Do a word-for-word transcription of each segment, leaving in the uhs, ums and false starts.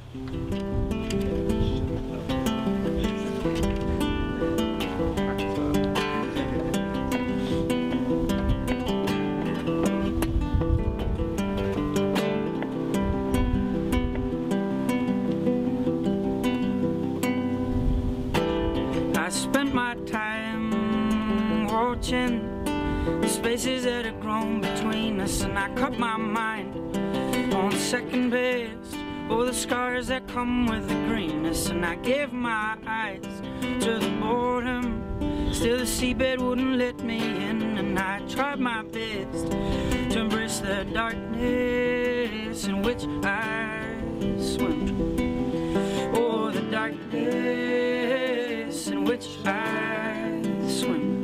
I spent my time watching the spaces that had grown between us, and I cut my mind on second best for the scars that come with the greenness. And I gave my eyes to the boredom, still the seabed wouldn't let me in. And I tried my best to embrace the darkness in which I swim. Oh, the darkness in which I swim.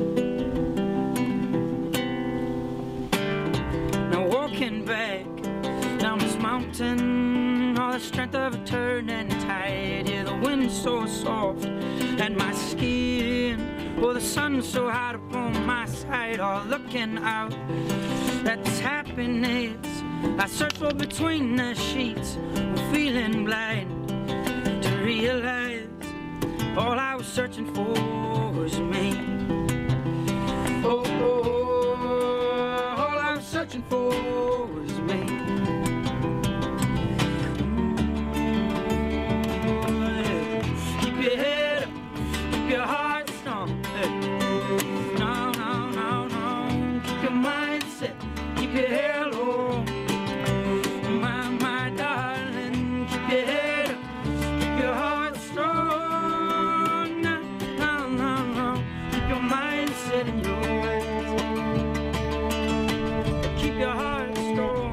Now walking back down this mountain, all the strength of a turning tide. Yeah, the wind's so soft and my skin, oh, the sun's so hot upon my side. All looking out at this happiness I search for between the sheets, feeling blind to realize all I was searching for was me. Oh, oh, all I was searching for was me. Keep your head up, keep your heart strong. No, no, no, no. Keep your mindset, keep your hair low. My, my darling, keep your head up, keep your heart strong. No, no, no, no. Keep your mindset in your ways. Keep your heart strong.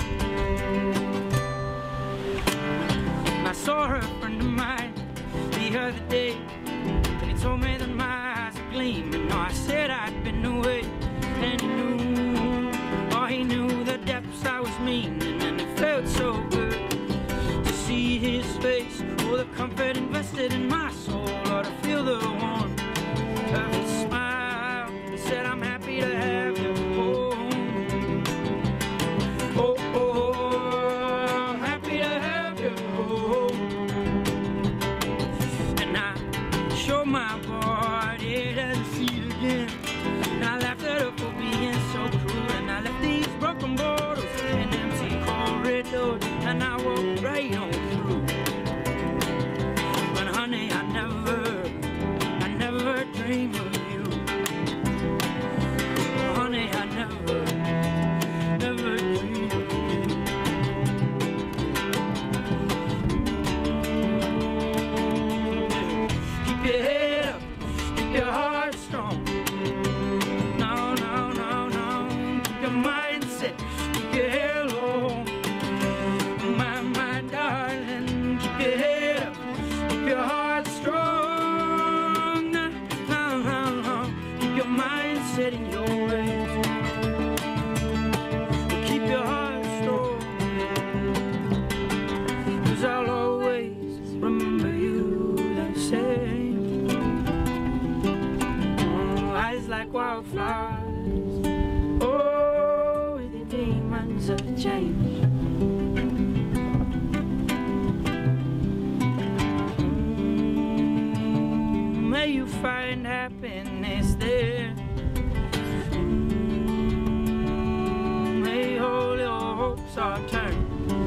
I saw her friend of mine the other day, and he told me that my eyes are gleaming. No, I said I'd been away, and he knew, oh, he knew the depths I was meaning. And it felt so good to see his face, oh, the comfort invested in my soul, or to feel the warmth of his smile. He said, I'm happy to have you home. Oh, oh, I'm happy to have you home. And I showed my body to see it again, and I laughed at her for being so cruel. And I left these broken bottles in empty corridors, and I walked right on through. But honey, I never, I never dreamed of you. Honey, I never, never dreamed of you. Keep your head up, keep your heart strong. No, no, no, no. Keep your mindset, keep your hair low. My, my darling, keep your head up, keep your heart strong. No, no, no, no. Keep your mindset in your ways. Keep your heart strong, 'cause I'll always remember you the same. Oh, eyes like wildflowers, oh, with the demons of change. Mm, may you find happiness there. Mm, may all your hopes are turned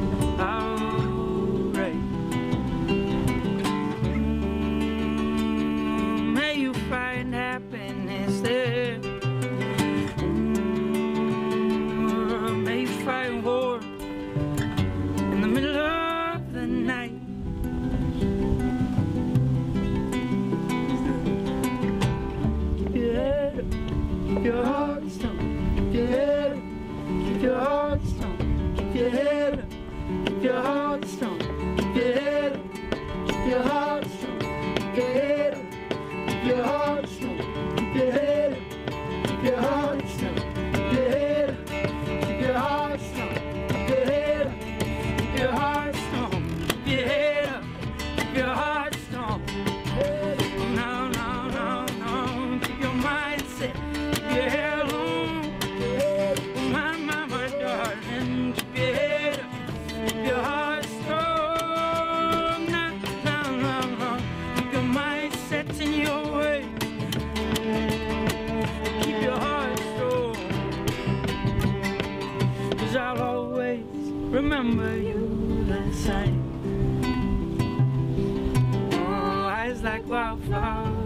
out right. Mm, may you find happiness there. Mm, may you find warmth in the middle of the night. remember you last night. Oh, eyes like wildflowers.